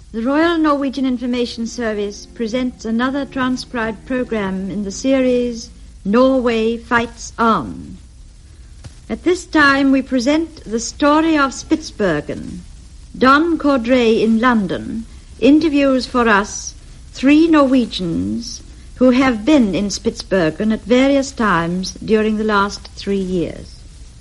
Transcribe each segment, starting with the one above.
The Royal Norwegian Information Service presents another transcribed program in the series Norway Fights On. At this time we present the story of Spitsbergen. Don Cordray in London interviews for us 3 Norwegians who have been in Spitsbergen at various times during the last 3 years.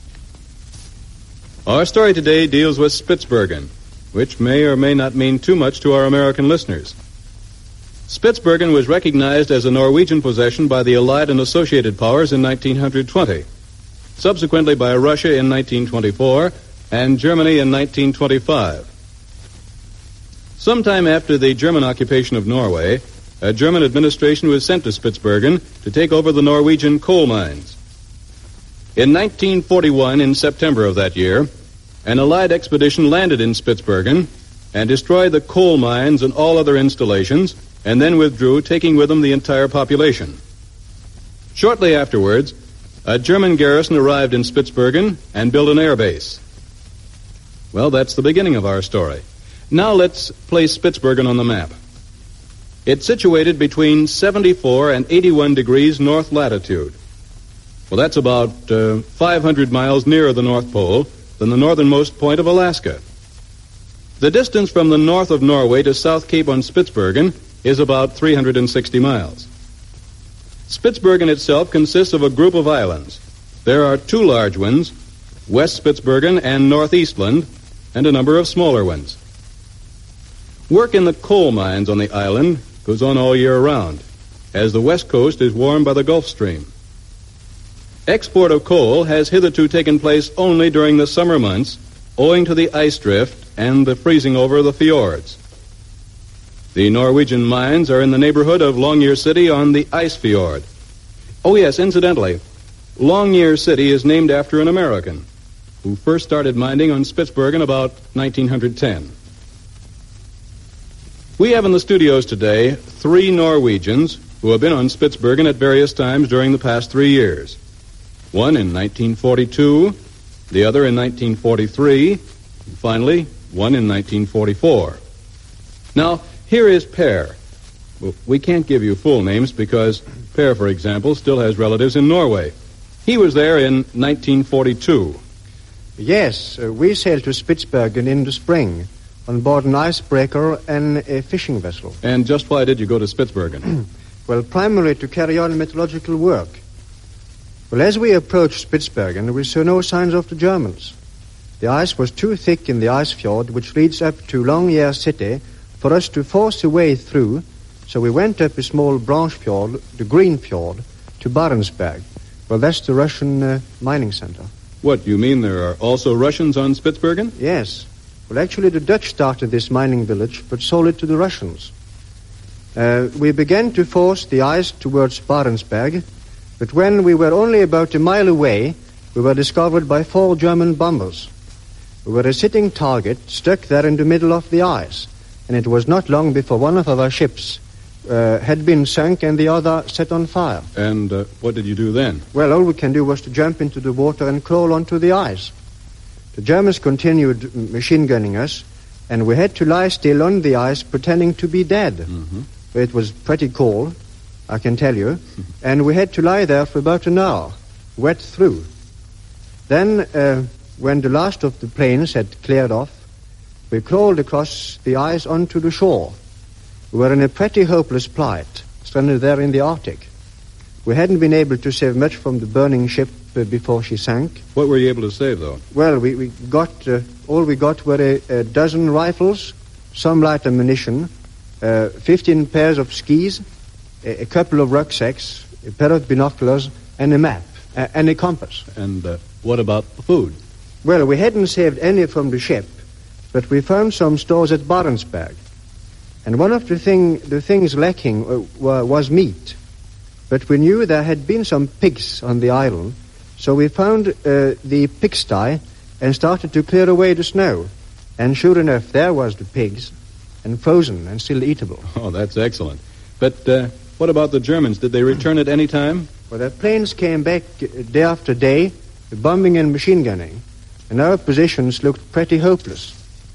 Our story today deals with Spitsbergen, which may or may not mean too much to our American listeners. Spitsbergen was recognized as a Norwegian possession by the Allied and Associated Powers in 1920, subsequently by Russia in 1924 and Germany in 1925. Sometime after the German occupation of Norway, a German administration was sent to Spitsbergen to take over the Norwegian coal mines. In 1941, in September of that year, an Allied expedition landed in Spitsbergen and destroyed the coal mines and all other installations, and then withdrew, taking with them the entire population. Shortly afterwards, a German garrison arrived in Spitsbergen and built an air base. Well, that's the beginning of our story. Now let's place Spitsbergen on the map. It's situated between 74 and 81 degrees north latitude. Well, that's about 500 miles nearer the North Pole than the northernmost point of Alaska. The distance from the north of Norway to South Cape on Spitsbergen is about 360 miles. Spitsbergen itself consists of a group of islands. There are 2 large ones, West Spitsbergen and North Eastland, and a number of smaller ones. Work in the coal mines on the island goes on all year round, as the west coast is warmed by the Gulf Stream. Export of coal has hitherto taken place only during the summer months, owing to the ice drift and the freezing over of the fjords. The Norwegian mines are in the neighborhood of Longyear City on the ice fjord. Oh yes, incidentally, Longyear City is named after an American who first started mining on Spitsbergen about 1910. We have in the studios today 3 Norwegians who have been on Spitsbergen at various times during the past 3 years. One in 1942, the other in 1943, and finally, one in 1944. Now, here is Per. Well, we can't give you full names because Per, for example, still has relatives in Norway. He was there in 1942. Yes, we sailed to Spitsbergen in the spring on board an icebreaker and a fishing vessel. And just why did you go to Spitsbergen? Well, primarily to carry on meteorological work. Well, as we approached Spitsbergen, we saw no signs of the Germans. The ice was too thick in the ice fjord, which leads up to Longyear City, for us to force a way through, so we went up a small branch fjord, the Green Fjord, to Barentsburg. Well, that's the Russian mining center. What, you mean there are also Russians on Spitsbergen? Yes. Well, actually, the Dutch started this mining village, but sold it to the Russians. We began to force the ice towards Barentsburg, but when we were only about a mile away, we were discovered by 4 German bombers. We were a sitting target, stuck there in the middle of the ice, and it was not long before one of our ships had been sunk and the other set on fire. And what did you do then? Well, all we can do was to jump into the water and crawl onto the ice. The Germans continued machine gunning us, and we had to lie still on the ice pretending to be dead. Mm-hmm. It was pretty cold, I can tell you, and we had to lie there for about an hour, wet through. Then, when the last of the planes had cleared off, we crawled across the ice onto the shore. We were in a pretty hopeless plight, stranded there in the Arctic. We hadn't been able to save much from the burning ship before she sank. What were you able to save, though? Well, we got all we got were a dozen rifles, some light ammunition, 15 pairs of skis, a couple of rucksacks, a pair of binoculars, and a map, and a compass. And what about the food? Well, we hadn't saved any from the ship, but we found some stores at Barentsburg. And one of the things lacking was meat. But we knew there had been some pigs on the island, so we found the pigsty and started to clear away the snow. And sure enough, there was the pigs, and frozen and still eatable. Oh, that's excellent. But what about the Germans? Did they return at any time? Well, their planes came back day after day, bombing and machine gunning, and our positions looked pretty hopeless.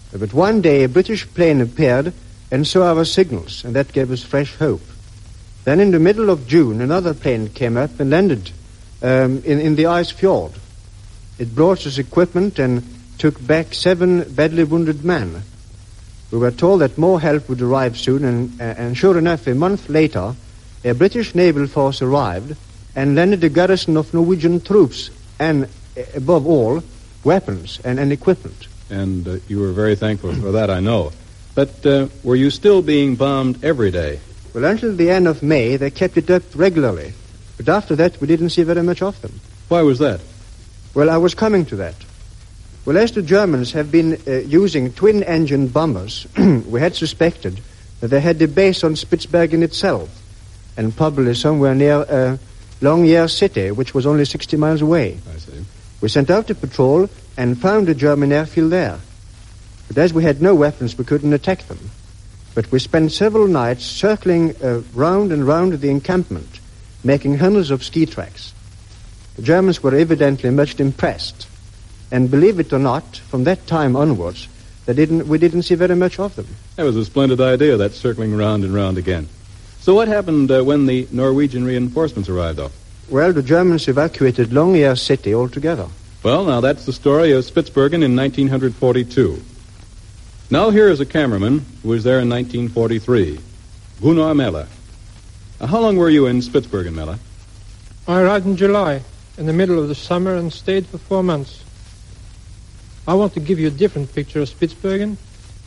But one day a British plane appeared and saw our signals, and that gave us fresh hope. Then in the middle of June, another plane came up and landed in the ice fjord. It brought us equipment and took back 7 badly wounded men. We were told that more help would arrive soon, and sure enough, a month later, a British naval force arrived and landed a garrison of Norwegian troops and, above all, weapons and equipment. And you were very thankful for that, I know. But were you still being bombed every day? Well, until the end of May, they kept it up regularly. But after that, we didn't see very much of them. Why was that? Well, I was coming to that. Well, as the Germans have been using twin-engine bombers, we had suspected that they had the base on Spitsbergen itself, and probably somewhere near Longyear City, which was only 60 miles away. I see. We sent out a patrol and found a German airfield there. But as we had no weapons, we couldn't attack them. But we spent several nights circling round and round the encampment, making hundreds of ski tracks. The Germans were evidently much impressed. And believe it or not, from that time onwards, we didn't see very much of them. That was a splendid idea, that circling round and round again. So what happened when the Norwegian reinforcements arrived, though? Well, the Germans evacuated Longyear City altogether. Well, now that's the story of Spitsbergen in 1942. Now here is a cameraman who was there in 1943, Gunnar Melle. How long were you in Spitsbergen, Melle? I arrived in July, in the middle of the summer, and stayed for 4 months. I want to give you a different picture of Spitsbergen.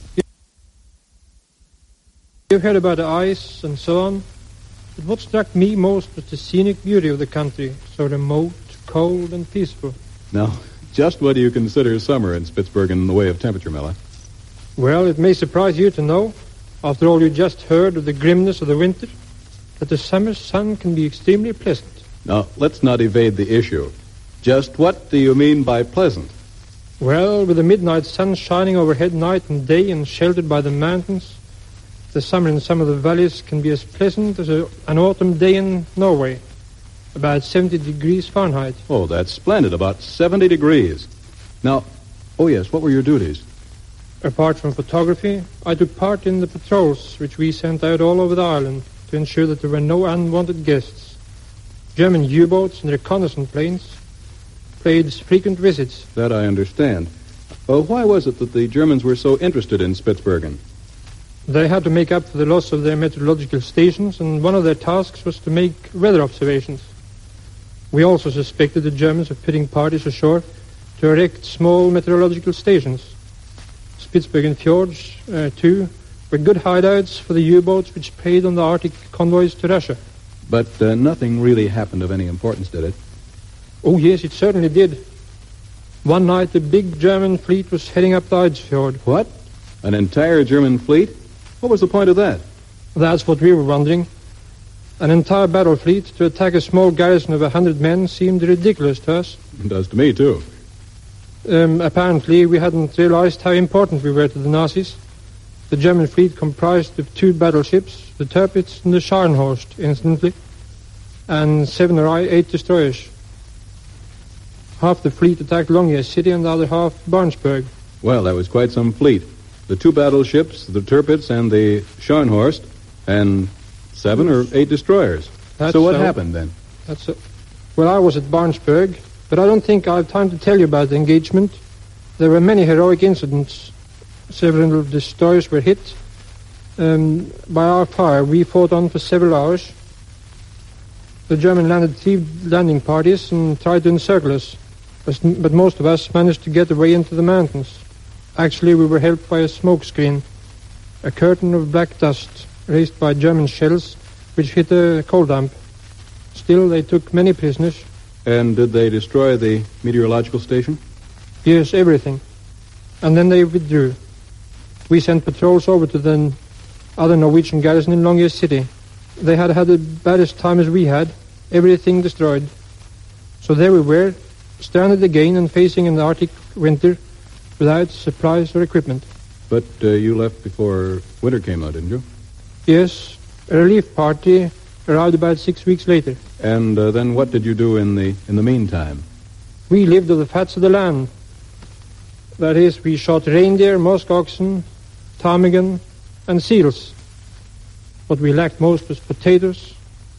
You've heard about the ice and so on, but what struck me most was the scenic beauty of the country, so remote, cold, and peaceful. Now, just what do you consider summer in Spitsbergen in the way of temperature, Melle? Well, it may surprise you to know, after all you just heard of the grimness of the winter, that the summer sun can be extremely pleasant. Now, let's not evade the issue. Just what do you mean by pleasant? Well, with the midnight sun shining overhead night and day and sheltered by the mountains, the summer in some of the valleys can be as pleasant as an autumn day in Norway, about 70 degrees Fahrenheit. Oh, that's splendid, about 70 degrees. Now, oh yes, what were your duties? Apart from photography, I took part in the patrols which we sent out all over the island to ensure that there were no unwanted guests. German U-boats and reconnaissance planes paid frequent visits. That I understand. Why was it that the Germans were so interested in Spitsbergen? They had to make up for the loss of their meteorological stations, and one of their tasks was to make weather observations. We also suspected the Germans of putting parties ashore to erect small meteorological stations. Spitsbergen fjords, too, were good hideouts for the U-boats which preyed on the Arctic convoys to Russia. But nothing really happened of any importance, did it? Oh, yes, it certainly did. One night, a big German fleet was heading up the Eidsfjord. What? An entire German fleet? What was the point of that? That's what we were wondering. An entire battle fleet to attack a small garrison of 100 men seemed ridiculous to us. It does to me, too. Apparently, we hadn't realized how important we were to the Nazis. The German fleet comprised of 2 battleships, the Tirpitz and the Scharnhorst, incidentally, and 7 or 8 destroyers. Half the fleet attacked Longyear City and the other half Barnsberg. Well, that was quite some fleet. The 2 battleships, the Tirpitz and the Scharnhorst, and 7 or 8 destroyers. So what happened then? Well, I was at Barnsberg, but I don't think I have time to tell you about the engagement. There were many heroic incidents. Several destroyers were hit. By our fire, we fought on for several hours. The German landed 3 landing parties and tried to encircle us, but most of us managed to get away into the mountains. Actually, we were helped by a smoke screen, a curtain of black dust raised by German shells, which hit a coal dump. Still, they took many prisoners. And did they destroy the meteorological station? Yes, everything. And then they withdrew. We sent patrols over to the other Norwegian garrison in Longyear City. They had had the baddest time as we had, everything destroyed. So there we were, stranded again and facing an Arctic winter without supplies or equipment. But you left before winter came out, didn't you? Yes, a relief party arrived about 6 weeks later. And then what did you do in the meantime? We lived of the fats of the land. That is, we shot reindeer, musk oxen, ptarmigan, and seals. What we lacked most was potatoes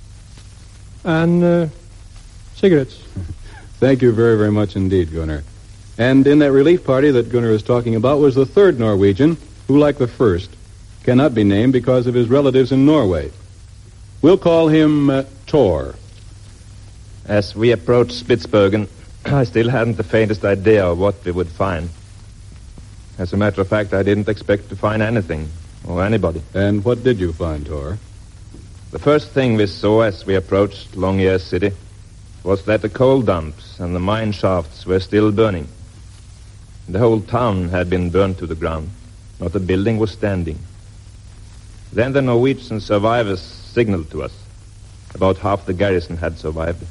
and cigarettes. Thank you very, very much indeed, Gunnar. And in that relief party that Gunnar is talking about was the third Norwegian, who, like the first, cannot be named because of his relatives in Norway. We'll call him Tor. As we approached Spitsbergen, I still hadn't the faintest idea of what we would find. As a matter of fact, I didn't expect to find anything or anybody. And what did you find, Tor? The first thing we saw as we approached Longyear City was that the coal dumps and the mine shafts were still burning. The whole town had been burned to the ground. Not a building was standing. Then the Norwegian survivors signaled to us. About half the garrison had survived.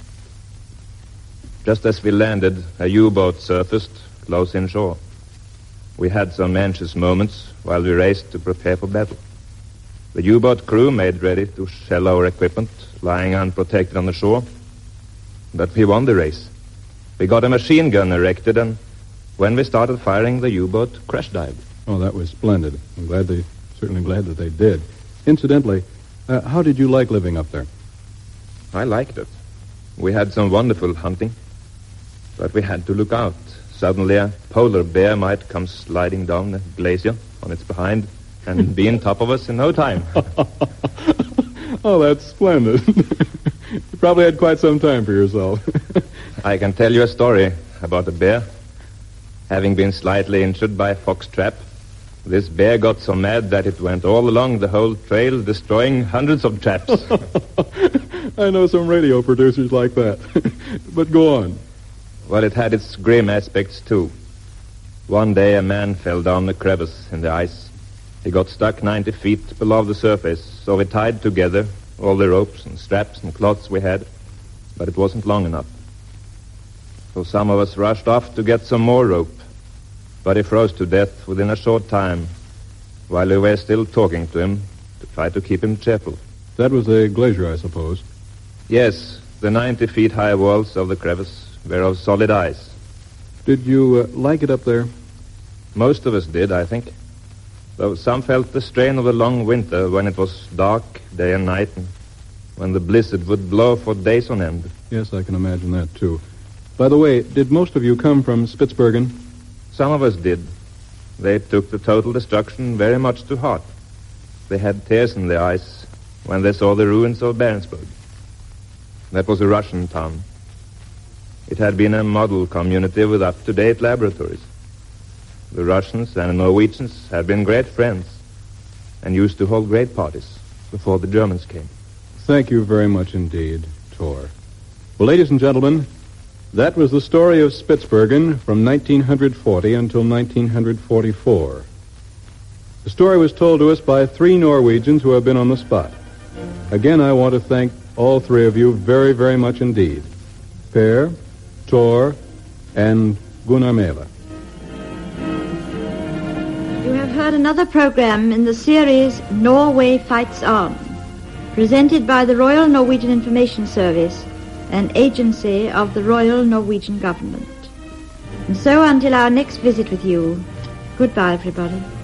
Just as we landed, a U-boat surfaced close inshore. We had some anxious moments while we raced to prepare for battle. The U-boat crew made ready to shell our equipment, lying unprotected on the shore. But we won the race. We got a machine gun erected, and when we started firing, the U-boat crash dived. Oh, that was splendid. I'm certainly glad that they did. Incidentally, how did you like living up there? I liked it. We had some wonderful hunting, but we had to look out. Suddenly a polar bear might come sliding down the glacier on its behind and be on top of us in no time. Oh, that's splendid. You probably had quite some time for yourself. I can tell you a story about a bear. Having been slightly injured by a fox trap, this bear got so mad that it went all along the whole trail, destroying hundreds of traps. I know some radio producers like that. But go on. Well, it had its grim aspects, too. One day a man fell down a crevice in the ice. He got stuck 90 feet below the surface, so we tied together all the ropes and straps and cloths we had, but it wasn't long enough. So some of us rushed off to get some more rope, but he froze to death within a short time, while we were still talking to him to try to keep him cheerful. That was a glacier, I suppose. Yes, the 90 feet high walls of the crevice were of solid ice. Did you like it up there? Most of us did, I think. Though some felt the strain of the long winter when it was dark day and night, and when the blizzard would blow for days on end. Yes, I can imagine that, too. By the way, did most of you come from Spitsbergen? Some of us did. They took the total destruction very much to heart. They had tears in their eyes when they saw the ruins of Barentsburg. That was a Russian town. It had been a model community with up-to-date laboratories. The Russians and the Norwegians had been great friends and used to hold great parties before the Germans came. Thank you very much indeed, Tor. Well, ladies and gentlemen, that was the story of Spitsbergen from 1940 until 1944. The story was told to us by 3 Norwegians who have been on the spot. Again, I want to thank all 3 of you very, very much indeed. Per, Tor, and Gunnar Mæhle. You have heard another program in the series Norway Fights On, presented by the Royal Norwegian Information Service, an agency of the Royal Norwegian Government. And so until our next visit with you, goodbye, everybody.